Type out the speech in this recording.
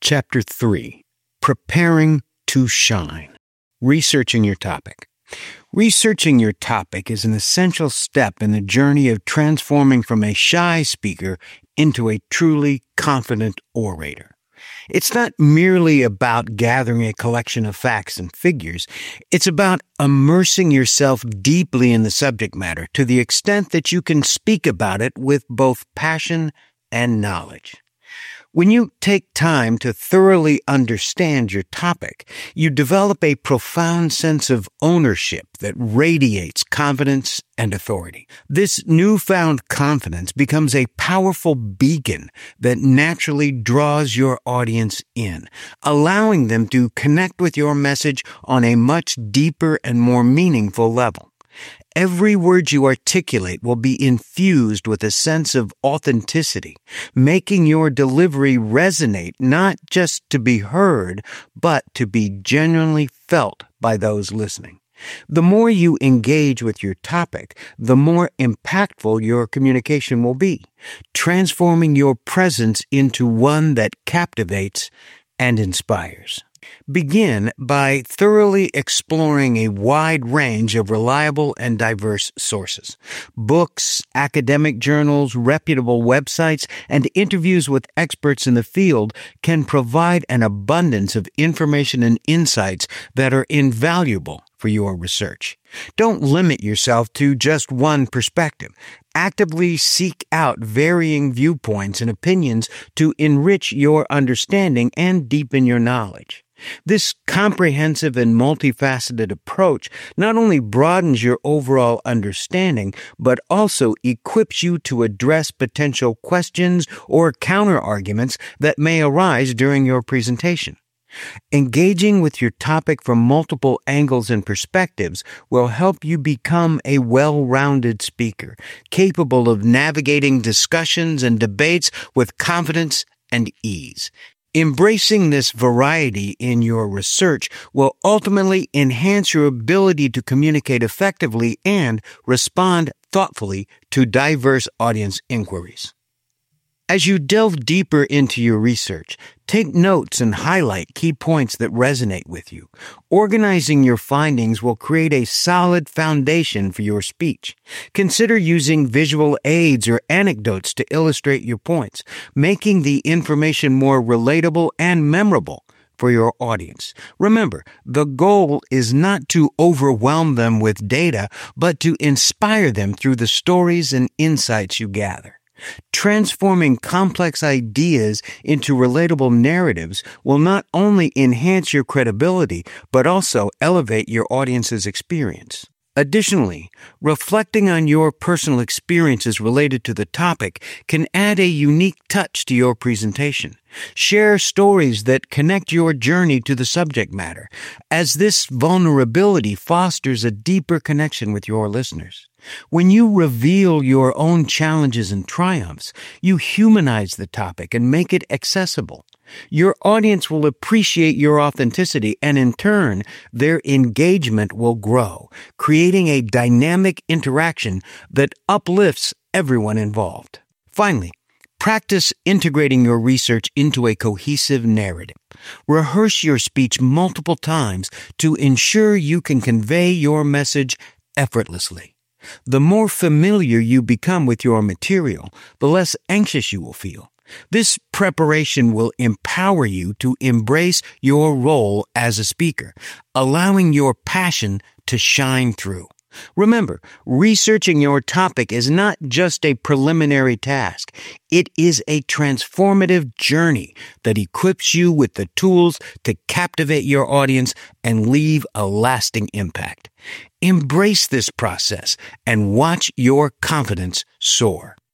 Chapter 3. Preparing to Shine. Researching your topic. Researching your topic is an essential step in the journey of transforming from a shy speaker into a truly confident orator. It's not merely about gathering a collection of facts and figures. It's about immersing yourself deeply in the subject matter to the extent that you can speak about it with both passion and knowledge. When you take time to thoroughly understand your topic, you develop a profound sense of ownership that radiates confidence and authority. This newfound confidence becomes a powerful beacon that naturally draws your audience in, allowing them to connect with your message on a much deeper and more meaningful level. Every word you articulate will be infused with a sense of authenticity, making your delivery resonate not just to be heard, but to be genuinely felt by those listening. The more you engage with your topic, the more impactful your communication will be, transforming your presence into one that captivates and inspires. Begin by thoroughly exploring a wide range of reliable and diverse sources. Books, academic journals, reputable websites, and interviews with experts in the field can provide an abundance of information and insights that are invaluable for your research. Don't limit yourself to just one perspective. Actively seek out varying viewpoints and opinions to enrich your understanding and deepen your knowledge. This comprehensive and multifaceted approach not only broadens your overall understanding, but also equips you to address potential questions or counterarguments that may arise during your presentation. Engaging with your topic from multiple angles and perspectives will help you become a well-rounded speaker, capable of navigating discussions and debates with confidence and ease. Embracing this variety in your research will ultimately enhance your ability to communicate effectively and respond thoughtfully to diverse audience inquiries. As you delve deeper into your research, take notes and highlight key points that resonate with you. Organizing your findings will create a solid foundation for your speech. Consider using visual aids or anecdotes to illustrate your points, making the information more relatable and memorable for your audience. Remember, the goal is not to overwhelm them with data, but to inspire them through the stories and insights you gather. Transforming complex ideas into relatable narratives will not only enhance your credibility, but also elevate your audience's experience. Additionally, reflecting on your personal experiences related to the topic can add a unique touch to your presentation. Share stories that connect your journey to the subject matter, as this vulnerability fosters a deeper connection with your listeners. When you reveal your own challenges and triumphs, you humanize the topic and make it accessible. Your audience will appreciate your authenticity, and in turn, their engagement will grow, creating a dynamic interaction that uplifts everyone involved. Finally, practice integrating your research into a cohesive narrative. Rehearse your speech multiple times to ensure you can convey your message effortlessly. The more familiar you become with your material, the less anxious you will feel. This preparation will empower you to embrace your role as a speaker, allowing your passion to shine through. Remember, researching your topic is not just a preliminary task. It is a transformative journey that equips you with the tools to captivate your audience and leave a lasting impact. Embrace this process and watch your confidence soar.